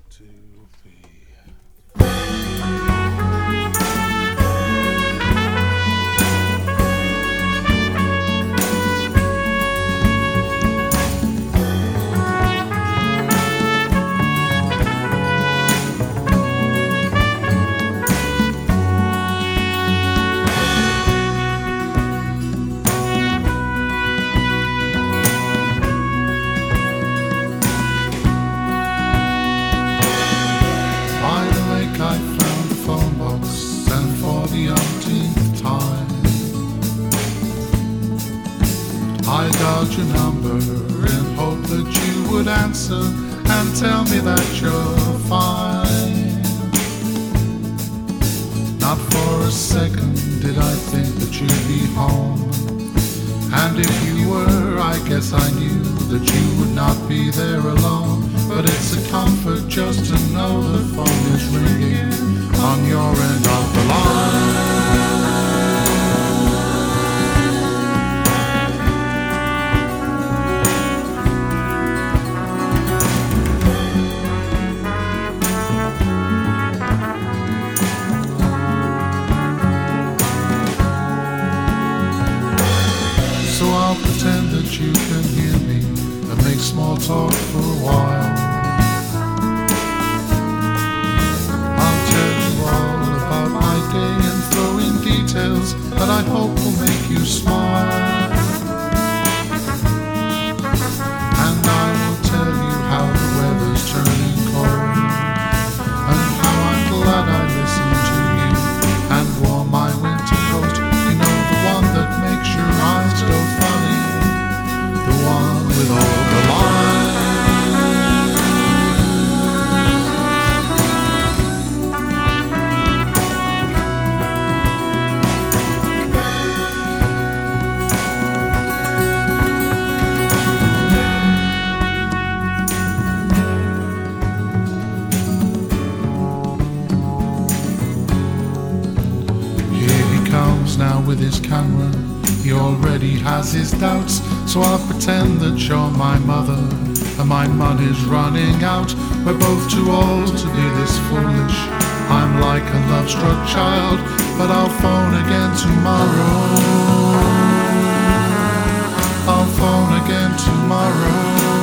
2, 3. I found the phone box, and for the umpteenth time I dialed your number in hope that you would answer and tell me that you're fine. Not for a second did I think that you'd be home, and if you were, I guess I knew that you would not be there alone. But it's a comfort just to know the phone is ringing on your end of the line. So I'll pretend that you can hear me and make small talk for a while. I'll tell you all about my day and throw in details that I hope will make you smile. And I will tell you how the weather's turning cold, and how I'm glad I listened to you and wore my winter coat. You know, the one that makes your eyes go funny, the one with all the lines. Now with his camera, he already has his doubts. So I'll pretend that you're my mother and my money's running out. We're both too old to be this foolish. I'm like a love-struck child, but I'll phone again tomorrow. I'll phone again tomorrow.